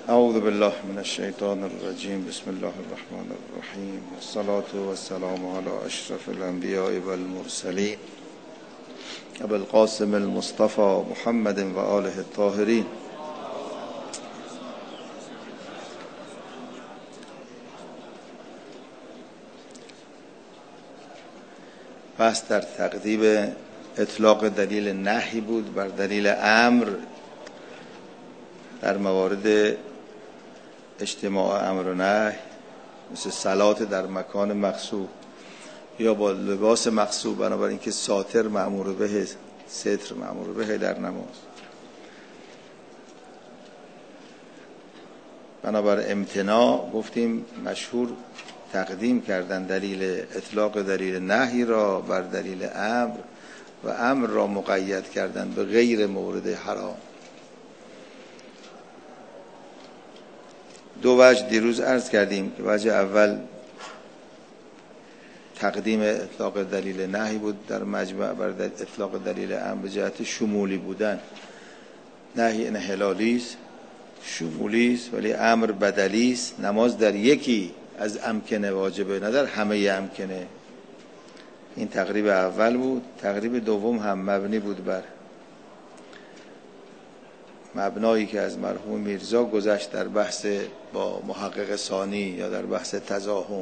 اعوذ بالله من الشیطان الرجیم. بسم الله الرحمن الرحیم. الصلاة والسلام علی اشرف الانبیاء والمرسلین ابی القاسم المصطفى محمد و آله الطاهرین. بحث در تقدیم اطلاق دلیل نهی بود بر دلیل امر در موارد اجتماع امر و نهی، مثل صلات در مکان مغصوب یا با لباس مغصوب، بنابراین که ساتر مأمور به، ستر مأمور به در نماز. بنابر امتناع گفتیم مشهور تقدیم کردن دلیل اطلاق دلیل نهی را بر دلیل امر و امر را مقید کردن به غیر مورد حرام. دو وجه دیروز عرض کردیم که وجه اول تقدیم اطلاق دلیل نهی بود در مجمع بر اطلاق دلیل امر به جهت شمولی بودن. نهی انحلالی است، شمولی است، ولی امر بدلی است. نماز در یکی از امکنه واجبه، نه در همه امکنه. این تقریب اول بود. تقریب دوم هم مبنی بود بر مبنایی که از مرحوم میرزا گذشت در بحث با محقق ثانی یا در بحث تزاحم،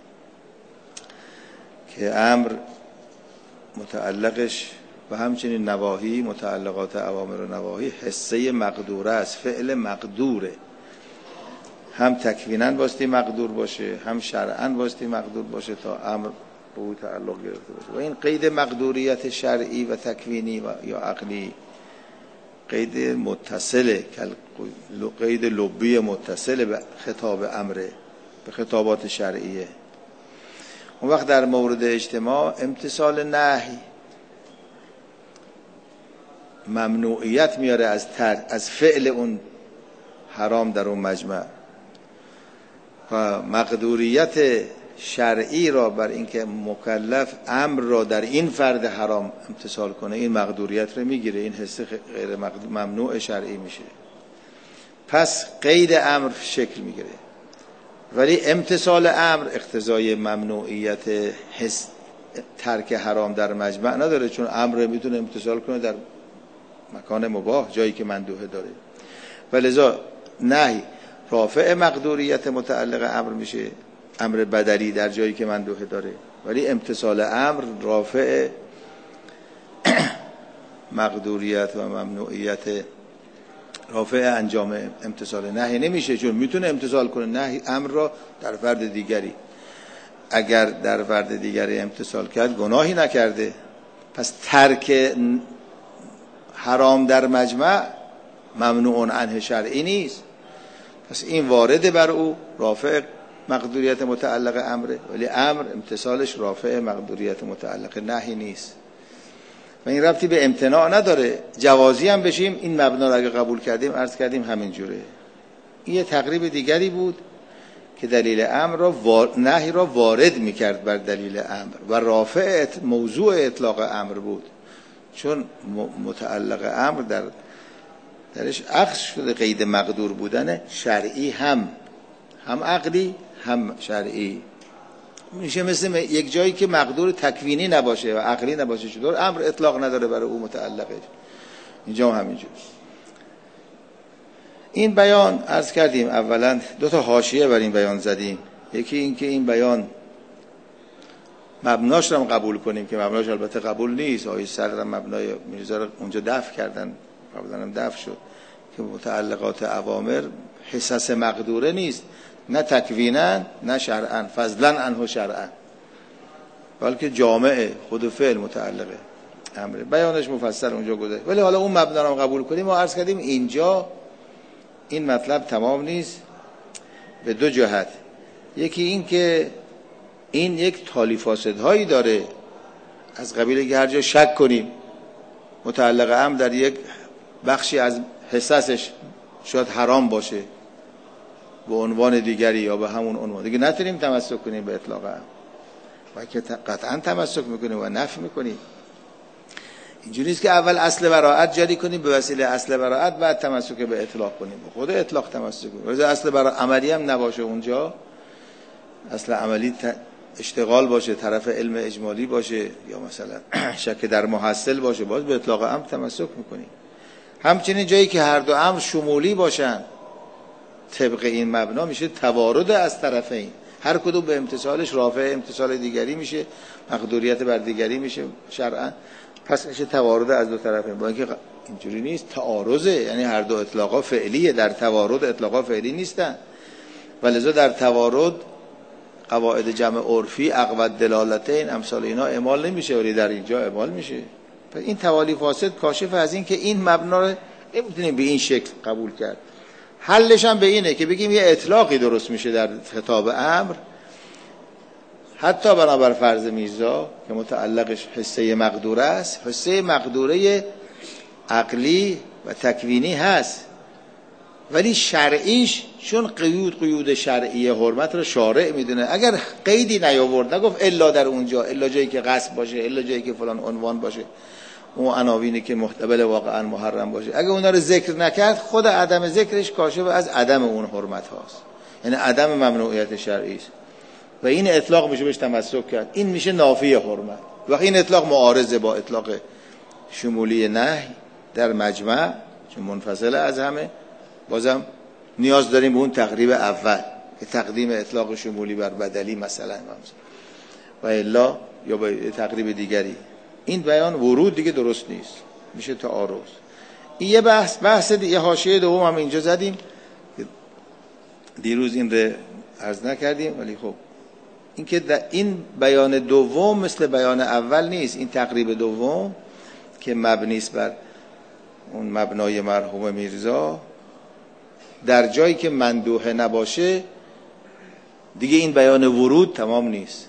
که امر متعلقش و همچنین نواهی، متعلقات اوامر و نواهی حصه مقدوره است، فعل مقدوره. هم تکویناً باستی مقدور باشه، هم شرعاً باستی مقدور باشه تا امر به او تعلق گرفته باشه. و این قید مقدوریت شرعی و تکوینی و یا عقلی قید متصله، قید لبی متصله به خطاب امره، به خطابات شرعیه. اون وقت در مورد اجتماع امتصال نهی ممنوعیت میاره از فعل اون حرام در اون مجمع، و مقدوریت شرعی را بر اینکه مکلف امر را در این فرد حرام امتثال کنه، این مقدوریت رو میگیره، این حس غیر ممنوع شرعی میشه. پس قید امر شکل میگیره، ولی امتثال امر اقتضای ممنوعیت حس ترک حرام در مجمع نداره، چون امر میتونه امتثال کنه در مکان مباح، جایی که مندوحه داره. ولذا نهی رافع مقدوریت متعلق امر میشه، امر بدلی در جایی که مندوحه داره، ولی امتصال امر رافع مقدوریت و ممنوعیت، رافع انجام امتصال نهی نمیشه، چون میتونه امتصال کنه نهی امر را در فرد دیگری. اگر در فرد دیگری امتصال کرد گناهی نکرده. پس ترک حرام در مجمع ممنوع عنه شرعی نیست، پس این وارد بر او رافع مقدوریت متعلق امره، ولی امر امتصالش رافع مقدوریت متعلق نهی نیست و این ربطی به امتناع نداره. جوازی هم بشیم این مبنا رو اگه قبول کردیم، عرض کردیم همین جوره. این یه تقریب دیگری بود که دلیل امر را نهی را وارد میکرد بر دلیل امر و رافع موضوع اطلاق امر بود، چون متعلق امر درش اخذ شده قید مقدور بودن شرعی، هم عقلی هم شرعی. میشه مثل یک جایی که مقدور تکوینی نباشه و عقلی نباشه، چطور امر اطلاق نداره برای او متعلقه، اینجا هم همینجور. این بیان عرض کردیم اولا دو تا حاشیه بر این بیان زدیم. یکی این که این بیان مبناش رو هم قبول کنیم، که مبناش البته قبول نیست. آیه سر مبنای میرزا رو اونجا دفع کردن، قبلا هم دفع شد، که متعلقات اوامر حصص مقدوره نیست، نه تکوینن نه شرعن، فضلا عنه شرعن، بلکه جامعه خود فعل متعلقه امره. بیانش مفصل اونجا گذاشت. ولی حالا اون مبنا رو قبول کنیم و عرض کردیم اینجا این مطلب تمام نیست به دو جهت. یکی این که این یک تالی فاسدهایی داره، از قبیل که هر جا شک کنیم متعلق امر در یک بخشی از حصصش شاید حرام باشه به عنوان دیگری یا به همون عنوان دیگه، نتونیم تمسک کنیم به اطلاق امر و که قطعا تمسک میکنیم و نفی میکنیم. اینجوری نیست که اول اصل براءت جاری کنیم به وسیله اصل براءت بعد تمسک به اطلاق کنیم، خود اطلاق تمسک کنیم. ولی اصل براءت عملی هم نباشه اونجا، اصل عملی اشتغال باشه، طرف علم اجمالی باشه، یا مثلا شک در محصل باشه، باز به اطلاق امر تمسک میکنیم. همچنین جایی که هر دو امر شمولی باشن طبق این مبنا میشه توارد از طرفین، هر کدوم به امتصالش رافع امتصال دیگری میشه، مقدوریت بر دیگری میشه شرعا، پس میشه توارد از دو طرفین. با اینکه اینجوری نیست، تعارضه، یعنی هر دو اطلاقا فعلیه، در توارد اطلاقا فعلی نیستن، ولذا در توارد قواعد جمع عرفی اقوت دلالتین امثال اینا اعمال نمیشه، ولی در اینجا اعمال میشه. پس این توالی فاسد کاشف از این که این مبنا رو نمیتونیم به این شکل قبول کرد. حلش هم به اینه که بگیم یه اطلاقی درست میشه در خطاب امر، حتی بنابر فرض میرزا که متعلقش حصه مقدوره است، حصه مقدوره عقلی و تکوینی هست، ولی شرعیش چون قیود شرعی حرمت رو شارع میدونه، اگر قیدی نیاورد، نگفت الا در اونجا، الا جایی که غصب باشه، الا جایی که فلان عنوان باشه، اون عناوینی که محتمل واقعا محرم باشه، اگر اونا رو ذکر نکرد، خود عدم ذکرش کاشف از عدم اون حرمت هاست، یعنی عدم ممنوعیت شرعی است و این اطلاق میشه بهش تمسک کرد. این میشه نافی حرمت. وقتی این اطلاق معارضه با اطلاق شمولی نهی در مجمع چون منفصل از همه، بازم نیاز داریم به اون تقریب اول که تقدیم اطلاق شمولی بر بدلی مثلا و الا یا به تقریب دیگری. این بیان ورود دیگه درست نیست، میشه تعارض. این یه بحث دیگه، حاشیه دوم هم اینجا زدیم، دیروز این رو عرض نکردیم، ولی خب این که این بیان دوم مثل بیان اول نیست. این تقریب دوم که مبنی است بر اون مبنای مرحوم میرزا، در جایی که مندوحه نباشه دیگه این بیان ورود تمام نیست.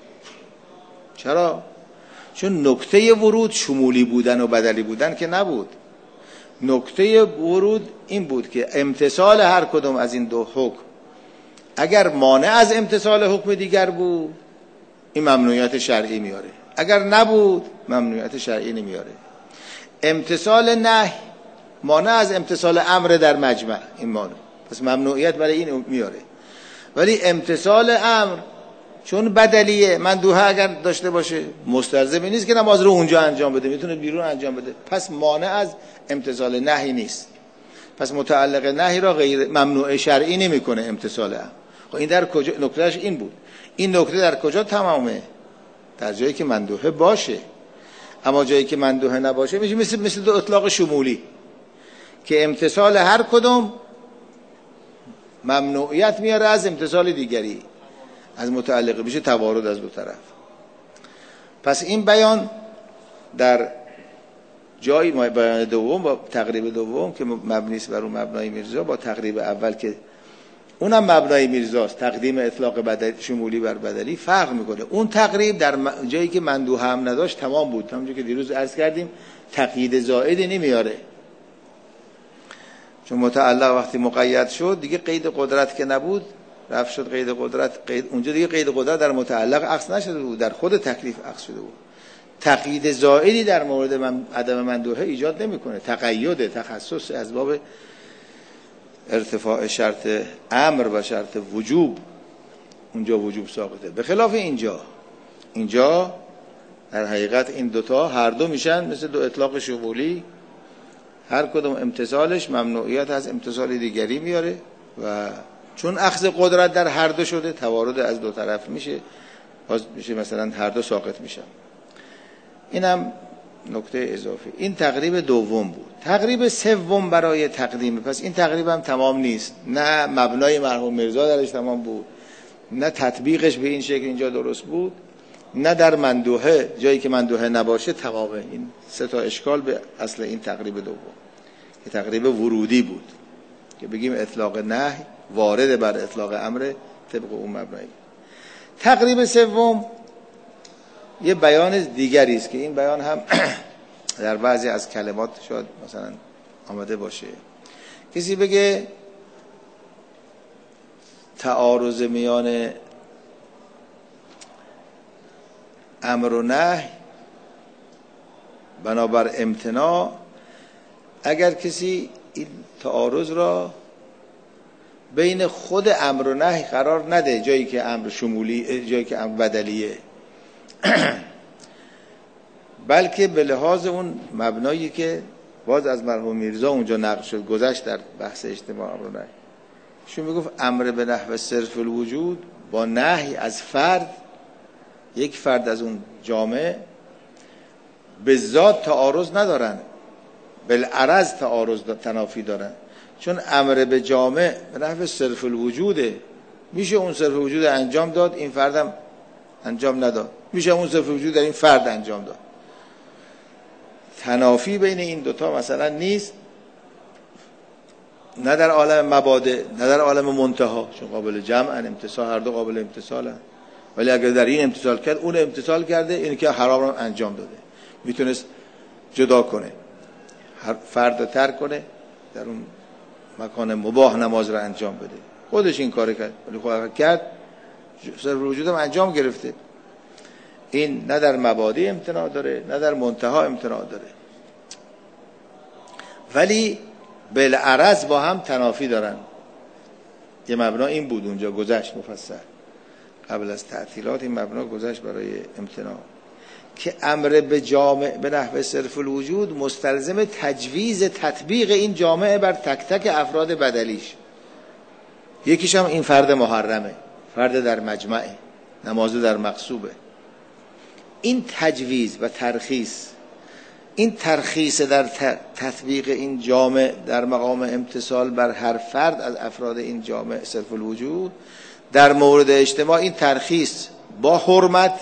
چرا؟ چون نکته ورود شمولی بودن و بدلی بودن که نبود. نکته ورود این بود که امتصال هر کدوم از این دو حکم اگر مانع از امتصال حکم دیگر بود این ممنوعیت شرعی میاره، اگر نبود ممنوعیت شرعی نمیاره. امتصال نهی مانع از امتصال امر در مجمع، این مانع، پس ممنوعیت برای این میاره. ولی امتصال امر چون بدلیه، مندوحه اگر داشته باشه مستلزم نیست که نماز رو اونجا انجام بده، میتونه بیرون انجام بده، پس مانع از امتصال نهی نیست، پس متعلق نهی را غیر ممنوع شرعی نمیکنه امتصال امر. خب این در کجا نکتهش این بود؟ این نکته در کجا تمامه؟ در جایی که مندوحه باشه. اما جایی که مندوحه نباشه میشه مثل دو اطلاق شمولی که امتصال هر کدوم ممنوعیت میاره از امتصال دیگری، از متعلقه، میشه توارد از دو طرف. پس این بیان در جای بیان دوم با تقریب دوم که مبنی است بر اون مبنای میرزا، با تقریب اول که اونم مبنای میرزاست، تقدیم اطلاق بدلی شمولی بر بدلی، فرق میکنه. اون تقریب در جایی که مندوحه هم نداشت تمام بود، همونجوری که دیروز عرض کردیم تقیید زائدی نمیاره، چون متعلق وقتی مقید شد دیگه قید قدرت که نبود، رفع شد قید قدرت، اونجا دیگه قید قدرت در متعلق عکس نشده بود، در خود تکلیف عکس شده بود. تقیید زائدی در مورد عدم مندوحه ایجاد نمیکنه، تقید تخصص از باب ارتفاع شرط امر و شرط وجوب، اونجا وجوب ساقطه. به خلاف اینجا در حقیقت این دوتا هر دو میشن مثل دو اطلاق شمولی، هر کدوم امتصالش ممنوعیت از امتصال دیگری میاره و چون اخذ قدرت در هر دو شده توارد از دو طرف میشه، باز میشه مثلا هر دو ساقط میشن. اینم نکته اضافی. این تقریب دوم بود. تقریب سوم برای تقدیم، پس این تقریب هم تمام نیست، نه مبنای مرحوم میرزا درش تمام بود، نه تطبیقش به این شکل اینجا درست بود، نه در مندوحه جایی که مندوحه نباشه تمامه. این سه تا اشکال به اصل این تقریب دوم که تقریب ورودی بود که بگیم اطلاق نهی وارد بر اطلاق امر طبق اون مبنایی. تقریب سوم یه بیان دیگری است که این بیان هم در بعضی از کلمات شاید مثلا آمده باشه. کسی بگه تعارض میان امر و نهی بنابر امتناع اگر کسی این تعارض را بین خود امر و نهی قرار نده، جایی که امر شمولی، جایی که امر بدلیه، بلکه به لحاظ اون مبنایی که باز از مرحوم میرزا اونجا نقل شد، گذشت در بحث اجتماع امر و نهی، شون میگفت امر به نحو صرف الوجود با نهی از فرد، یک فرد از اون جامعه، به ذات تعارض ندارن، بالعرض تعارض تنافی دارن. چون امر به جامع به نحو صرف الوجوده، میشه اون صرف الوجود انجام داد، این فردم انجام نداد، میشه اون صرف الوجود در این فرد انجام داد. تنافی بین این دوتا مثلا نیست، نه در عالم مبادئ نه در عالم منتها، چون قابل جمع امتصال، هر دو قابل امتصال، ولی اگر در این امتصال کرد اون امتصال کرده، این که حرام رو انجام داده، میتونست جدا کنه، فرد رو ترک کنه، در اون مکان مباح نماز رو انجام بده، خودش این کار کرد، ولی خود کرد صرف وجودم انجام گرفته. این نه در مبادئ امتناع داره نه در منتها امتناع داره، ولی بالعرض با هم تنافی دارن. یه مبنا این بود اونجا گذشت مفصل قبل از تعطیلات، این مبنا گذشت برای امتناع که امر به جامع به نحو صرف الوجود مستلزم تجویز تطبیق این جامعه بر تک تک افراد بدلیش. یکیش هم این فرد محرمه، فرد در مجمعه، نماز در مغصوبه. این تجویز و ترخیص، این ترخیص در تطبیق این جامع در مقام امتصال بر هر فرد از افراد این جامع صرف الوجود، در مورد اجتماع این ترخیص با حرمت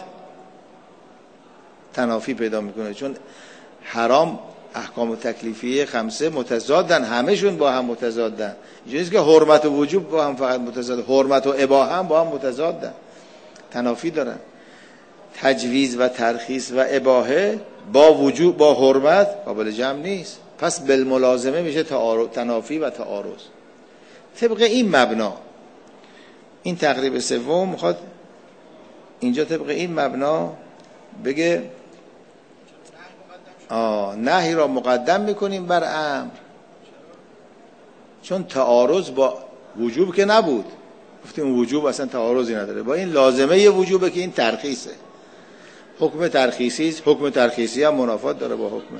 تنافی پیدا میکنه. چون حرام احکام تکلیفیه خمسه متضادن، همهشون با هم متضادن. اینجوریه که حرمت و وجوب با هم فقط متضاد، حرمت و اباحه هم با هم متضادن، تنافی دارن. تجویز و ترخیص و اباحه با وجوب با حرمت قابل جمع نیست، پس بالملازمه میشه تنافی و تعارض. طبق این مبنا این تقریب سوم میخواد اینجا طبق این مبنا بگه نهی را مقدم میکنیم بر امر، چون تعارض با وجوب که نبود، گفتیم وجوب اصلا تعارضی نداره، با این لازمه ی وجوبه که این ترخیصه، حکم ترخیصی است. حکم ترخیصی هم منافات داره با حکم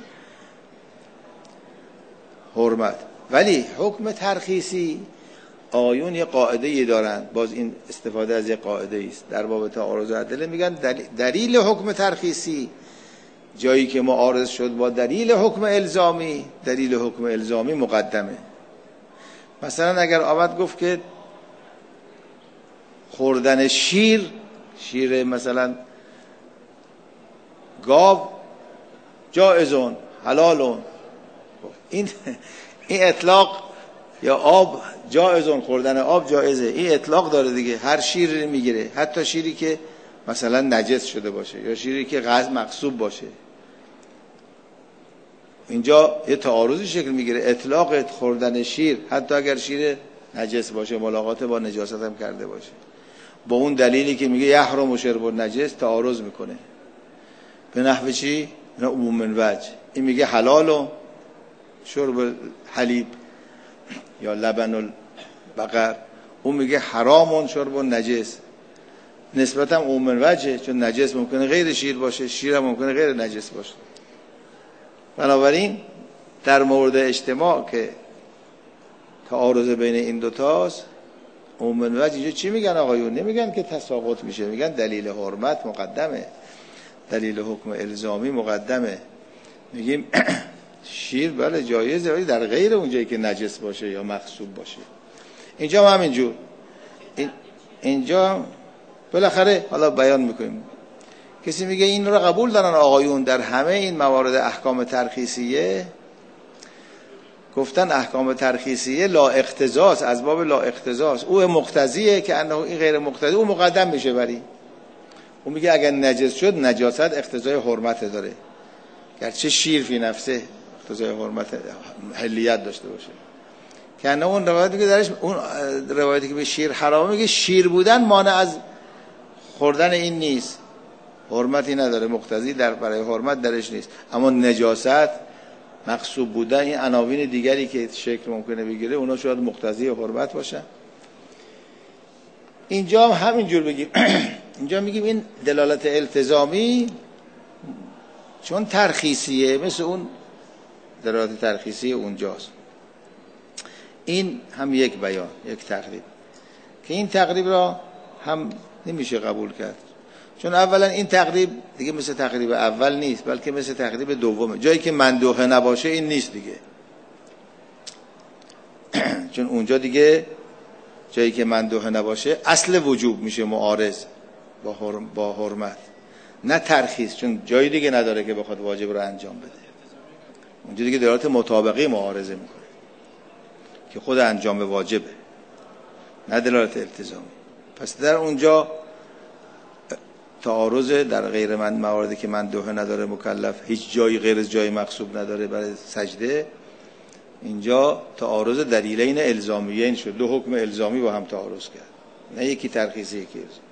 حرمت. ولی حکم ترخیصی آیون یه قاعده ای دارن، باز این استفاده از یه قاعده است در باب تعارض ادله، میگن دلیل حکم ترخیصی جایی که معارض شد با دلیل حکم الزامی، دلیل حکم الزامی مقدمه. مثلا اگر آمد گفت که خوردن شیر مثلا گاو جائزون حلالون، این اطلاق، یا آب جائزون، خوردن آب جائزه، این اطلاق داره دیگه، هر شیر میگیره، حتی شیری که مثلا نجس شده باشه یا شیری که غصب مغصوب باشه. اینجا یه تعارضی شکل میگیره، اطلاق خوردن شیر حتی اگر شیر نجس باشه، ملاقات با نجاست هم کرده باشه، با اون دلیلی که میگه یحرم شرب النجس تعارض میکنه. به نحو چی؟ نه عموم من وجه. این میگه حلال شرب حلیب یا لبن البقر، اون میگه حرام شرب النجس. نسبتا عموم من وجه، چون نجس ممکنه غیر شیر باشه، شیر هم ممکنه غیر نجس باشه. بنابراین در مورد اجتماع که تعارض بین این دوتاست، عموم من وجه اینجا چی میگن آقایون؟ نمیگن که تساقط میشه، میگن دلیل حرمت مقدمه، دلیل حکم الزامی مقدمه. میگیم شیر بله جایزه، ولی در غیر اونجایی که نجس باشه یا مغصوب باشه. اینجا هم همینجور، اینجا بالاخره حالا بیان میکنیم. کسی میگه این رو قبول دارن آقایون در همه این موارد احکام ترخیصیه، گفتن احکام ترخیصیه لا اقتضاست، از باب لا اقتضاست، او مقتضیه که انه این غیر مقتضی او مقدم میشه بری. او میگه اگر نجس شد نجاست اقتضای حرمت داره، گرچه شیر فی نفسه اقتضای حرمت حلیت داشته باشه. که انه اون روایتی که درش، اون روایتی که به شیر حرامه، میگه شیر بودن مانع از خوردن این نیست، حرمتی نداره، مقتضی برای حرمت درش نیست. اما نجاست، مغصوب بودن، این عناوین دیگری که شکل ممکنه بگیره، اونا شاید مقتضی حرمت باشن. اینجا هم همینجور بگیم. اینجا میگیم این دلالت التزامی چون ترخیصیه، مثل اون دلالت ترخیصی اونجاست. این هم یک بیان، یک تقریب که این تقریب را هم نمیشه قبول کرد، چون اولا این تقریب دیگه مثل تقریب اول نیست، بلکه مثل تقریب دومه. جایی که مندوحه نباشه این نیست دیگه، چون اونجا دیگه جایی که مندوحه نباشه اصل وجوب میشه معارض با حرمت، نه ترخیص، چون جایی دیگه نداره که بخواد واجب رو انجام بده. اونجا دیگه دلالت مطابقی معارضه میکنه که خود انجام واجبه، نه دلالت التزامی. پس در اونجا تعارض در غیر مواردی که مندوحه نداره مکلف، هیچ جایی غیر از جای مقصود نداره برای سجده، اینجا تعارض دلیلین الزامیین شد، دو حکم الزامی با هم تعارض کرد، نه یکی ترخیصی یکی الزامی.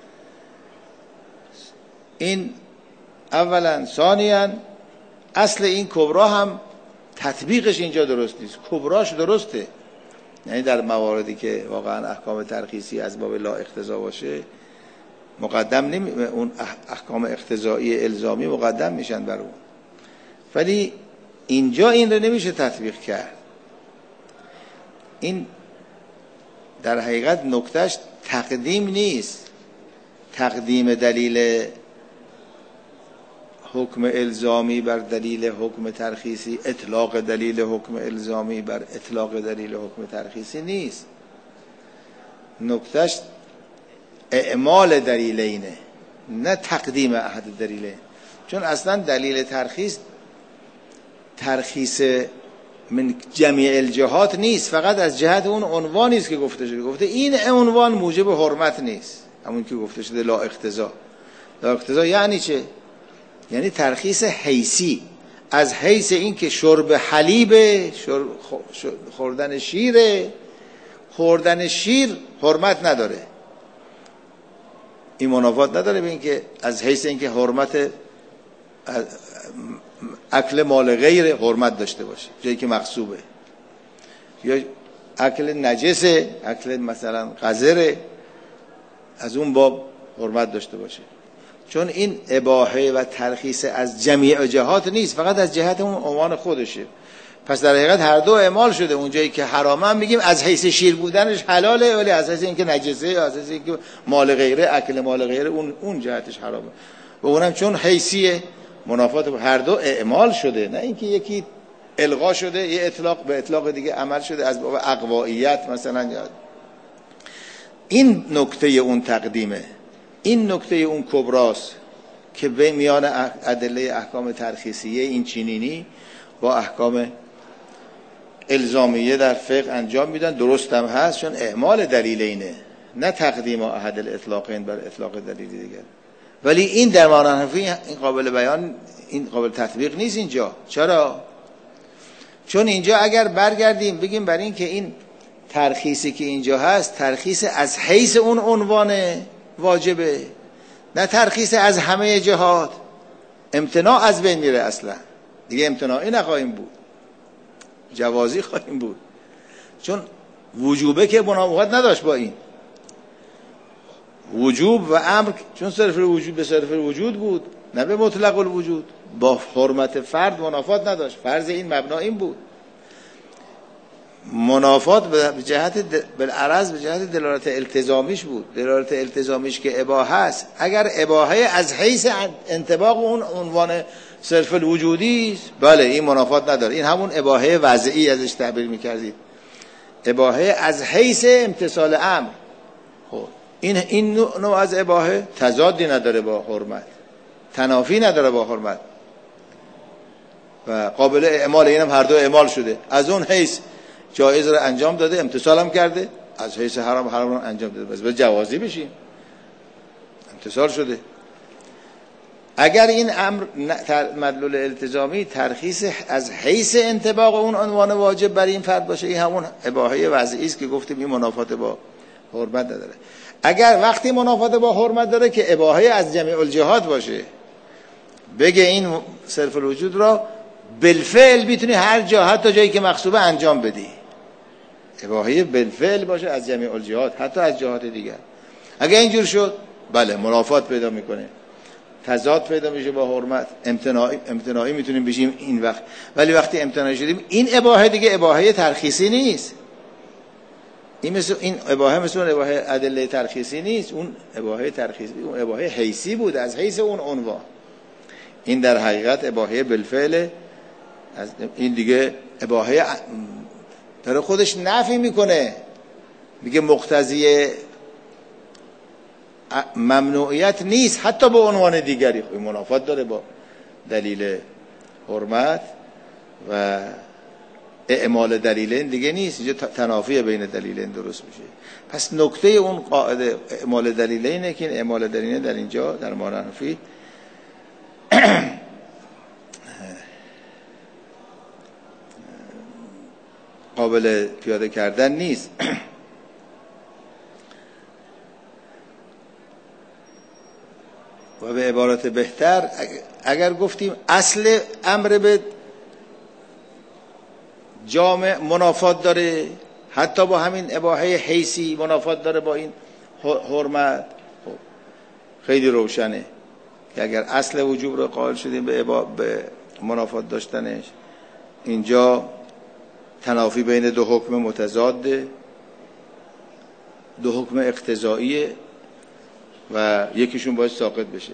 این اولا. ثانیاً اصل این کبرا هم تطبیقش اینجا درست نیست. کبراش درسته، یعنی در مواردی که واقعا احکام ترخیصی از باب لا اقتضا باشه مقدم اون احکام اقتضایی الزامی مقدم میشن بر اون، ولی اینجا این رو نمیشه تطبیق کرد. این در حقیقت نکتهش تقدیم نیست، تقدیم دلیل حکم الزامی بر دلیل حکم ترخیصی، اطلاق دلیل حکم الزامی بر اطلاق دلیل حکم ترخیصی نیست. نکتهش اعمال دلیلینه، نه تقدیم احد دلیلین. چون اصلا دلیل ترخیص من جمیع الجهات نیست، فقط از جهت اون عنوانی است که گفته شده. گفته این عنوان موجب حرمت نیست، همون که گفته شده لا اقتضا. لا اقتضا یعنی چه؟ یعنی ترخیص حیثی، از حیث این که شرب حلیب، خوردن شیره، خوردن شیر حرمت نداره، این منافات نداره به این که از حیث این که حرمت اکل مال غیر حرمت داشته باشه، جایی که مغصوبه، یا اکل نجسه، اکل مثلا قذره، از اون باب حرمت داشته باشه. چون این اباحه و ترخیص از جمیع جهات نیست، فقط از جهت اون عنوان خودشه. پس در حقیقت هر دو اعمال شده. اونجایی که حرامه هم میگیم از حیث شیر بودنش حلاله، ولی از حیث اینکه نجسه یا از حیث اینکه مال غیره، اکل مال غیره، اون جهتش حرامه. و اونم چون حیثیه منافات هر دو اعمال شده، نه اینکه یکی الغا شده یه اطلاق به اطلاق دیگه عمل شده از باب اقوائیت مثلا. این نکته اون تقدیمه، این نکته اون کبراست که به میان ادله احکام ترخیصیه این چینینی با احکام الزامیه در فقه انجام میدن. درست هم هست، چون اعمال دلیلینه، نه تقدیم احد الاطلاقین بر اطلاق دلیل دیگر. ولی این در معنی حرفی این قابل بیان، این قابل تطبیق نیست اینجا. چرا؟ چون اینجا اگر برگردیم بگیم بر این که این ترخیصی که اینجا هست ترخیص از حیث اون عنوان واجبه، نه ترخیص از همه جهات، امتناع از بین میره. اصلا دیگه امتناعی نخواهیم بود، جوازی خواهیم بود، چون وجوبه که منافات نداشت با این وجوب و امر، چون صرف الوجود به صرف الوجود بود نه به مطلق الوجود. با حرمت فرد منافات نداشت، فرض این مبنا این بود. منافات به جهت بالعرض به جهت دلالت التزامیش بود، دلالت التزامیش که اباحه است. اگر اباحه از حیث انطباق اون عنوان صرف الوجودی است، بله این منافات نداره. این همون اباحه وضعی ازش تعبیر می‌کردید، اباحه از حیث امتثال امر. خب این نوع از اباحه تضادی نداره با حرمت، تنافی نداره با حرمت و قابل اعمال. اینم هر دو اعمال شده. از اون حیث جایز رو انجام داده، امتثال هم کرده، از حیث حرام رو انجام داده، بس به جوازی بشیم، امتثال شده. اگر این امر مدلول التزامی ترخیص از حیث انطباق اون عنوان واجب بر این فرد باشه، این همون اباحه وضعی است که گفتیم این منافات با حرمت نداره. اگر وقتی منافات با حرمت داره که اباحه از جمیع الجهات باشه، بگه این صرف الوجود را بالفعل میتونی هر جا حتی جایی که مغصوبه انجام بدی، اباحه بالفعل باشه از جمیع الجهات حتی از جهات دیگر. اگر اینجور شد بله منافات پیدا میکنه، تضاد پیدا میشه با حرمت، امتناعی میتونیم بشیم این وقت. ولی وقتی امتناعی شدیم این اباحه دیگه اباحه ترخیصی نیست، این اباحه مثل اون اباحه ادله ترخیصی نیست، اون اباحه ترخیصی اون اباحه حیثی بود از حیث اون عنوان. این در حقیقت اباحه بالفعل، از این دیگه اباحه داره خودش نفی میکنه، میگه مقتضی ممنوعیت نیست حتی به عنوان دیگری. خب منافات داره با دلیل حرمت و اعمال دلیلین دیگه نیست، اینجا تنافی بین دلیلین درست میشه. پس نکته اون قاعده اعمال دلیلینه که این اعمال دلیلین در اینجا در معنفی قابل پیاده کردن نیست. و به عبارت بهتر اگر گفتیم اصل امر به جامع منافات داره، حتی با همین اباحه حیثی منافات داره با این حرمت، خب خیلی روشنه که اگر اصل وجوب رو قائل شدیم به منافات داشتنش، اینجا تنافی بین دو حکم متضاده، دو حکم اقتضاییه و یکیشون باید ساقط بشه.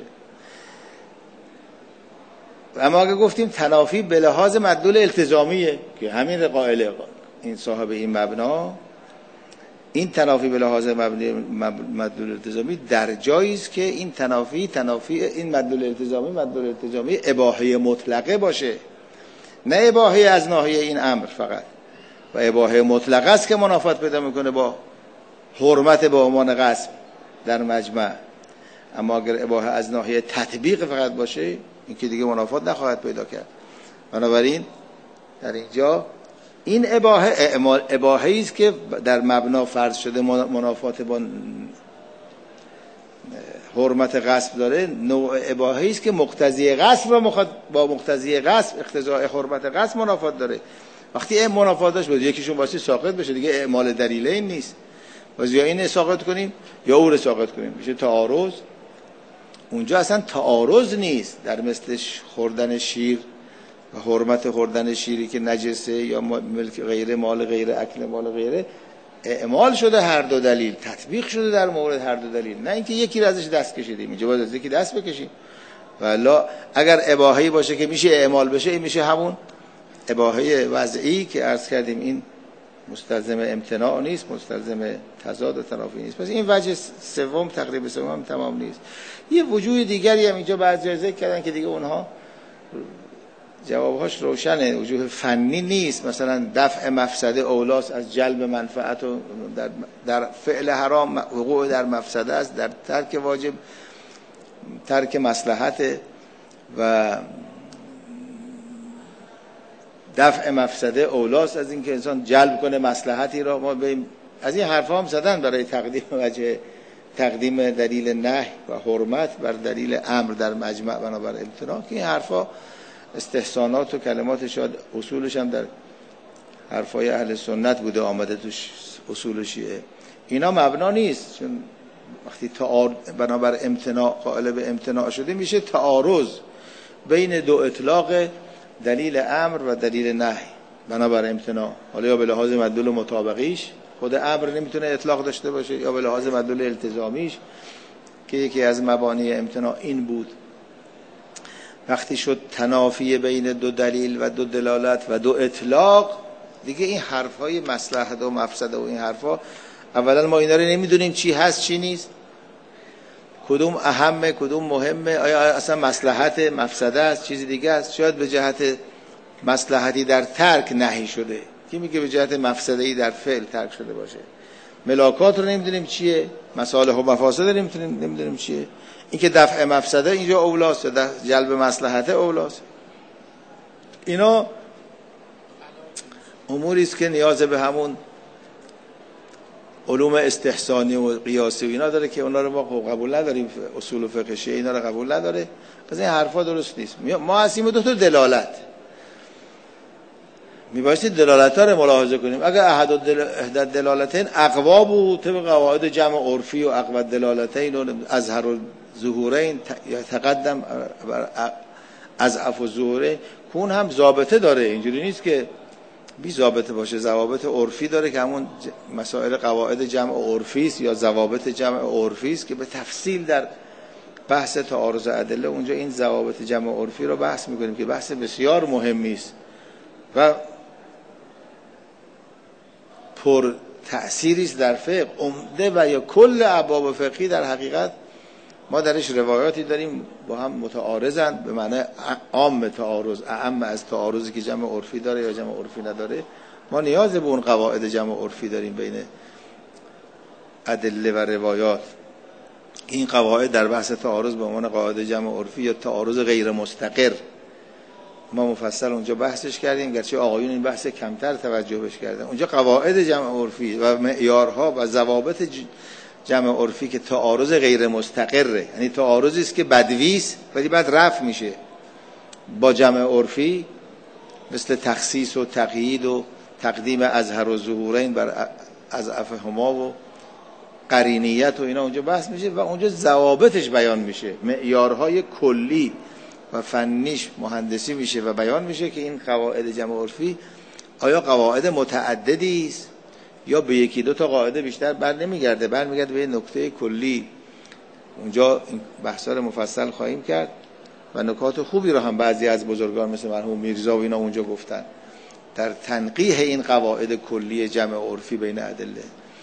اما اگه گفتیم تنافی به لحاظ مدلول التزامیه که همین قائل این صاحب این مبنا، این تنافی به لحاظ مدلول التزامی در جایی است که این تنافی این مدلول التزامی اباحه مطلقه باشه، نه اباحه از ناحیه این امر فقط. و اباحه مطلقه است که منافات پیدا میکنه با حرمت به عنوان غصب در مجمع. اما اگر اباحه از ناحیه تطبیق فقط باشه، این که دیگه منافات نخواهد پیدا کرد. بنابراین در اینجا این اباحه است که در مبنا فرض شده منافات با حرمت غصب داره، نوع اباحه است که مقتضی غصب را با مقتضی غصب اقتضاء حرمت غصب منافات داره. وقتی این منافات داشت بود یکیشون واسه ساقط بشه، دیگه اعمال دلیلین نیست، باز یا این ساقط کنیم یا او رو ساقط کنیم، میشه تعارض. اونجا اصلا تعارض نیست، در مثل خوردن شیر و حرمت خوردن شیری که نجسه یا ملک غیره، مال غیره، اکل مال غیره، اعمال شده هر دو دلیل، تطبیق شده در مورد هر دو دلیل، نه اینکه یکی رو ازش دست کشیدیم. اینجا باید از یکی دست بکشیم. والا اگر اباحه‌ای باشه که میشه اعمال بشه، این میشه همون اباحه وضعی که عرض کردیم، این مستلزم امتناع نیست، مستلزم تضاد و تنافی نیست. پس این وجه سوم، تقریب سوم هم تمام نیست. یه وجوه دیگری هم اینجا بعضی ذکر کردن که دیگه اونها جوابهاش روشنه، وجوه فنی نیست. مثلا دفع مفسده اولاست از جلب منفعت، و در فعل حرام وقوع در مفسده است، در ترک واجب ترک مصلحت، و دفع مفسده اولاست از اینکه انسان جلب کنه مصلحتی را. ما از این حرفا هم زدن برای تقدیم دلیل نهی و حرمت بر دلیل امر در مجمع بنابر امتناع، که این حرفا استحسانات و کلمات شاید اصولش هم در حرفای اهل سنت بوده آمده توش اصول شیعه، اینا مبنا نیست. چون وقتی بنابر امتناع قائل به امتناع شده، میشه تعارض بین دو اطلاق دلیل امر و دلیل نهی بنابر امتناع. حالا یا به لحاظ مدلول مطابقیش خود امر نمیتونه اطلاق داشته باشه، یا به لحاظ مدلول التزامیش که یکی از مبانی امتناع این بود. وقتی شد تنافی بین دو دلیل و دو دلالت و دو اطلاق، دیگه این حرفای مصلحت و مفسده و این حرفا، اولا ما اینا رو نمیدونیم چی هست چی نیست، کدوم اهمه کدوم مهمه، آیا اصلا مصلحت مفسده است چیزی دیگه است. شاید به جهت مصلحتی در ترک نهی شده، کی میگه به جهت مفسده‌ای در فعل ترک شده باشه. ملاکات رو نمیدونیم چیه، مصالح و مفاسد رو نمیدونیم چیه. این که دفع مفسده اینجا اولاست، جلب مصلحت اولاست. اینا اموری است که نیاز به همون علوم استحسانی و قیاسی و اینا داره که اونا رو ما قبول نداریم، اصول و فقه شیعه اینا رو قبول نداره. پس این حرفا درست نیست. ما هستیم دو تا دلالت، میبایستی دلالت ها رو ملاحظه کنیم. اگر احد دلالتین اقوا بود طبق قواعد جمع عرفی و اقوا دلالتین و اظهر و ظهورین تقدم اضعف و ظهورین، کون هم ضابطه داره، اینجوری نیست که بی ضابطه باشه. ضوابط عرفی داره که همون مسائل قواعد جمع عرفی است یا ضوابط جمع عرفی است که به تفصیل در بحث تعارض ادله اونجا این ضوابط جمع عرفی رو بحث میکنیم که بحث بسیار مهمی است و پر تأثیری است در فقه. عمده و یا کل ابواب فقهی در حقیقت ما درش روایاتی داریم با هم متعارضن، به معنی عام تعارض، اعم از تعارضی که جمع عرفی داره یا جمع عرفی نداره. ما نیاز به اون قواعد جمع عرفی داریم بین ادله و روایات. این قواعد در بحث تعارض به عنوان قواعد جمع عرفی یا تعارض غیر مستقر ما مفصل اونجا بحثش کردیم، گرچه آقایون این بحث کمتر توجه بهش کردن. اونجا قواعد جمع عرفی و معیارها و ضوابط جمع عرفی که تعارض غیر مستقره، یعنی تعارضی است که بدویست ولی بعد رفع میشه با جمع عرفی، مثل تخصیص و تقیید و تقدیم اظهر و ظهورین بر اضعفهما و قرینیت و اینا اونجا بحث میشه و اونجا ضوابطش بیان میشه، معیارهای کلی و فنیش مهندسی میشه و بیان میشه که این قواعد جمع عرفی آیا قواعد متعددی است یا به یکی دو تا قاعده بیشتر بر نمیگرده، برمیگرده به نکته کلی. اونجا این بحثا رو مفصل خواهیم کرد و نکات خوبی رو هم بعضی از بزرگان مثل مرحوم میرزا و اینا اونجا گفتن در تنقیح این قواعد کلی جمع عرفی بین ادله.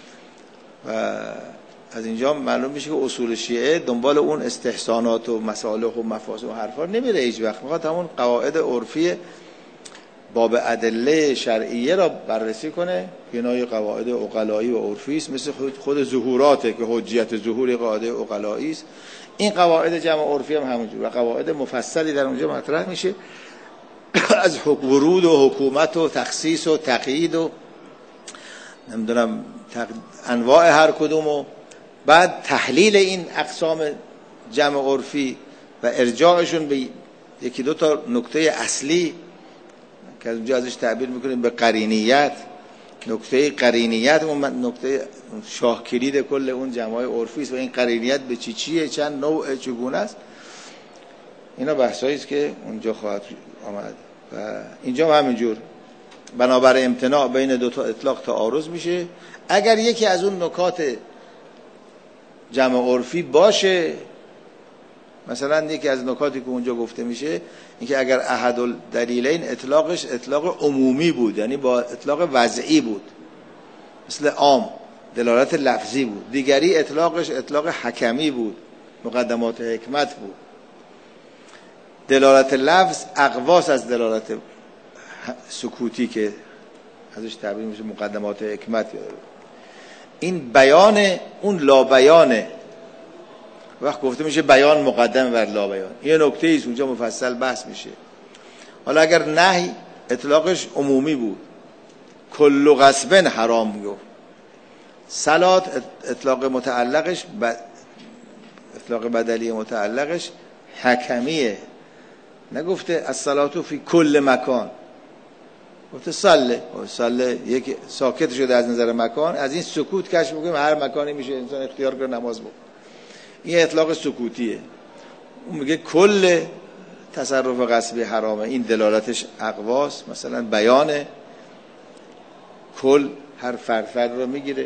و از اینجا معلوم میشه که اصول شیعه دنبال اون استحسانات و مصالح و مفاسد و حرفا نمیره هیچ وقت، میخواد همون قواعد عرفی باب ادله شرعیه را بررسی کنه. بنای قواعد عقلایی و عرفی است، مثل خود ظهوراته که حجیت ظهور قاعده عقلایی است. این قواعد جمع عرفی هم همونجور و قواعد مفصلی در اونجا مطرح میشه از ورود و حکومت و تخصیص و تقیید و نمیدونم انواع هر کدوم و بعد تحلیل این اقسام جمع عرفی و ارجاعشون به یکی دو تا نکته اصلی که از اونجا ازش تعبیر میکنیم به قرینیت. نکته قرینیت اون نکته شاه کلید کل اون جمع عرفی است و این قرینیت به چیه، چند نوع، چگونه است. اینا بحثایی است که اونجا خواهد آمد و اینجا هم همینجور بنابر امتناع بین دو تا اطلاق تعارض میشه. اگر یکی از اون نکات جمع عرفی باشه، مثلا یکی از نکاتی که اونجا گفته میشه اینکه اگر احد الدلیلین اطلاقش اطلاق عمومی بود، یعنی با اطلاق وضعی بود مثل عام، دلالت لفظی بود، دیگری اطلاقش اطلاق حکمی بود، مقدمات حکمت بود. دلالت لفظ اقواس از دلالت سکوتی که ازش تعبیر میشه مقدمات حکمت. این بیان اون لا بیانه، وقت گفته میشه بیان مقدم بر لا بیان، یه نکته ایست اونجا مفصل بحث میشه. حالا اگر نهی اطلاقش عمومی بود، کل غصب حرام گفت، صلات اطلاق متعلقش اطلاق بدلی متعلقش حکمیه، نگفته الصلات فی کل مکان، گفته صله یک ساکت شده از نظر مکان، از این سکوت کشف میکنیم هر مکانی میشه انسان اختیار کنه نماز بخونه. این اطلاق سکوتیه. اون میگه کل تصرف غصبی حرامه، این دلالتش اقواس، مثلا بیان کل هر فرد رو میگیره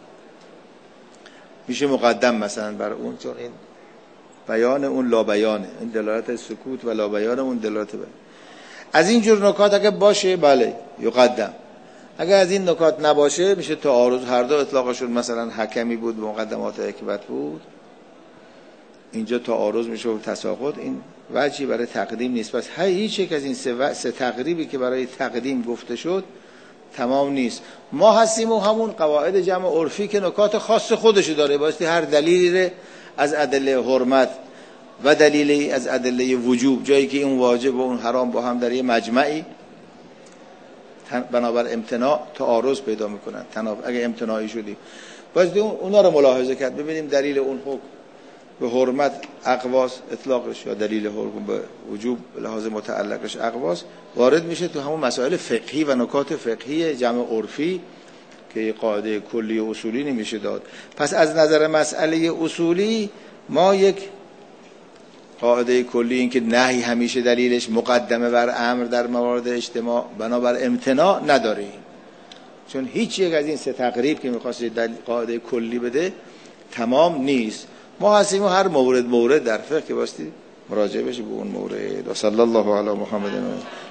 میشه مقدم مثلا بر اون، چون این بیان اون لا بیانه، این دلالت سکوت و لا بیان اون دلالت بیان. از این جور نکات اگه باشه بله یقدم، اگه از این نکات نباشه میشه تعارض. هر دو اطلاقشون مثلا حکمی بود مقدمات حکمت بود، اینجا تعارض میشه و تساقط. این وجهی برای تقدیم نیست. پس هیچ یک از این سه تقریبی که برای تقدیم گفته شد تمام نیست. ما هستیم و همون قواعد جمع عرفی که نکات خاص خودشو داره، بایستی هر دلیلی از ادله حرمت و دلیلی از ادله وجوب، جایی که این واجب و اون حرام با هم در یه مجمعی بنابر امتناع تعارض پیدا میکنن. اگه امتناعی شدی باید اونا رو ملاحظه کرد، ببینیم دلیل اون حکم به حرمت اقواس اطلاقش یا دلیل حکم به وجوب به لحاظ متعلقش اقواس وارد میشه تو همون مسائل فقهی و نکات فقهی جمع عرفی که قاعده کلی و اصولی نمیشه داد. پس از نظر مسئله اصولی ما یک قاعده کلی این که نهی همیشه دلیلش مقدمه بر امر در موارد اجتماع بنابر امتناع نداریم، چون هیچ یک از این سه تقریب که میخواست قاعده کلی بده تمام نیست. ما هستیم هر مورد در فقه که باستی مراجعه بشه به اون مورد. و صلی الله علی محمد